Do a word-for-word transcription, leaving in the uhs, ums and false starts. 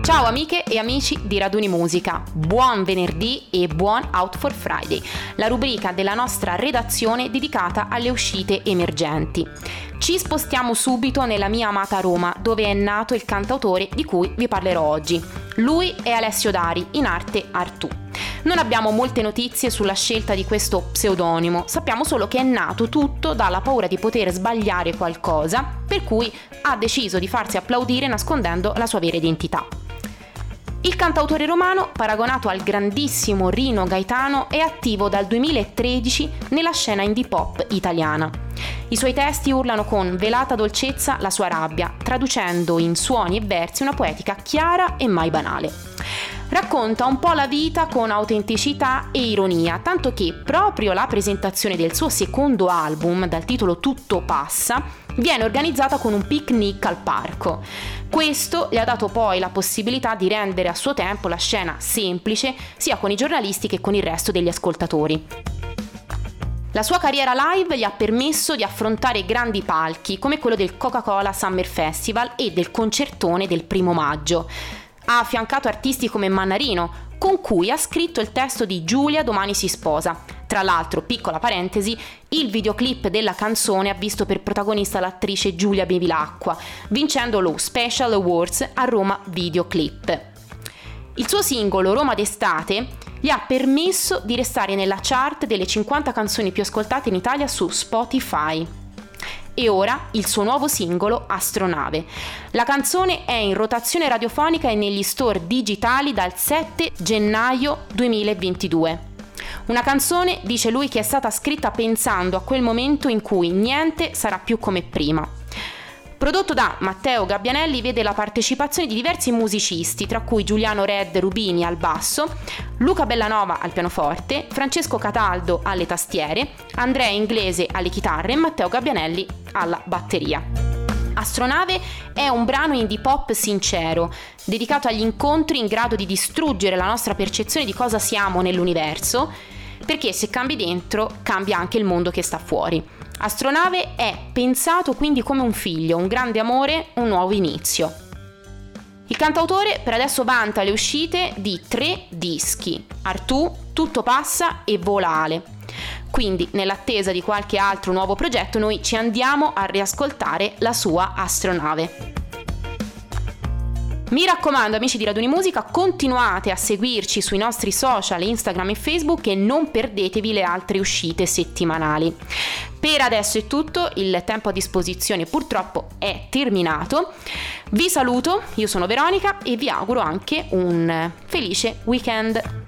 Ciao amiche e amici di Raduni Musica, buon venerdì e buon Out for Friday, la rubrica della nostra redazione dedicata alle uscite emergenti. Ci spostiamo subito nella mia amata Roma, dove è nato il cantautore di cui vi parlerò oggi. Lui è Alessio Dari, in arte Artù. Non abbiamo molte notizie sulla scelta di questo pseudonimo, sappiamo solo che è nato tutto dalla paura di poter sbagliare qualcosa, per cui ha deciso di farsi applaudire nascondendo la sua vera identità. Il cantautore romano, paragonato al grandissimo Rino Gaetano, è attivo dal duemilatredici nella scena indie pop italiana. I suoi testi urlano con velata dolcezza la sua rabbia, traducendo in suoni e versi una poetica chiara e mai banale. Racconta un po' la vita con autenticità e ironia, tanto che proprio la presentazione del suo secondo album, dal titolo Tutto passa, viene organizzata con un picnic al parco. Questo gli ha dato poi la possibilità di rendere a suo tempo la scena semplice sia con i giornalisti che con il resto degli ascoltatori. La sua carriera live gli ha permesso di affrontare grandi palchi come quello del Coca-Cola Summer Festival e del concertone del primo maggio. Ha affiancato artisti come Mannarino, con cui ha scritto il testo di Giulia domani si sposa. Tra l'altro, piccola parentesi, il videoclip della canzone ha visto per protagonista l'attrice Giulia Bevilacqua, vincendo lo Special Awards a Roma Videoclip. Il suo singolo Roma d'estate gli ha permesso di restare nella chart delle cinquanta canzoni più ascoltate in Italia su Spotify. E ora il suo nuovo singolo Astronave. La canzone è in rotazione radiofonica e negli store digitali dal sette gennaio duemilaventidue. Una canzone, dice lui, che è stata scritta pensando a quel momento in cui niente sarà più come prima. Prodotto da Matteo Gabbianelli, vede la partecipazione di diversi musicisti, tra cui Giuliano Red Rubini al basso, Luca Bellanova al pianoforte, Francesco Cataldo alle tastiere, Andrea Inglese alle chitarre e Matteo Gabbianelli alla batteria. Astronave è un brano indie pop sincero, dedicato agli incontri in grado di distruggere la nostra percezione di cosa siamo nell'universo, perché se cambi dentro, cambia anche il mondo che sta fuori. Astronave è pensato quindi come un figlio, un grande amore, un nuovo inizio. Il cantautore per adesso vanta le uscite di tre dischi: Artù, Tutto passa e Vola Ale. Quindi, nell'attesa di qualche altro nuovo progetto, noi ci andiamo a riascoltare la sua Astronave. Mi raccomando, amici di Raduni Musica, continuate a seguirci sui nostri social, Instagram e Facebook e non perdetevi le altre uscite settimanali. Per adesso è tutto, il tempo a disposizione purtroppo è terminato. Vi saluto, io sono Veronica e vi auguro anche un felice weekend.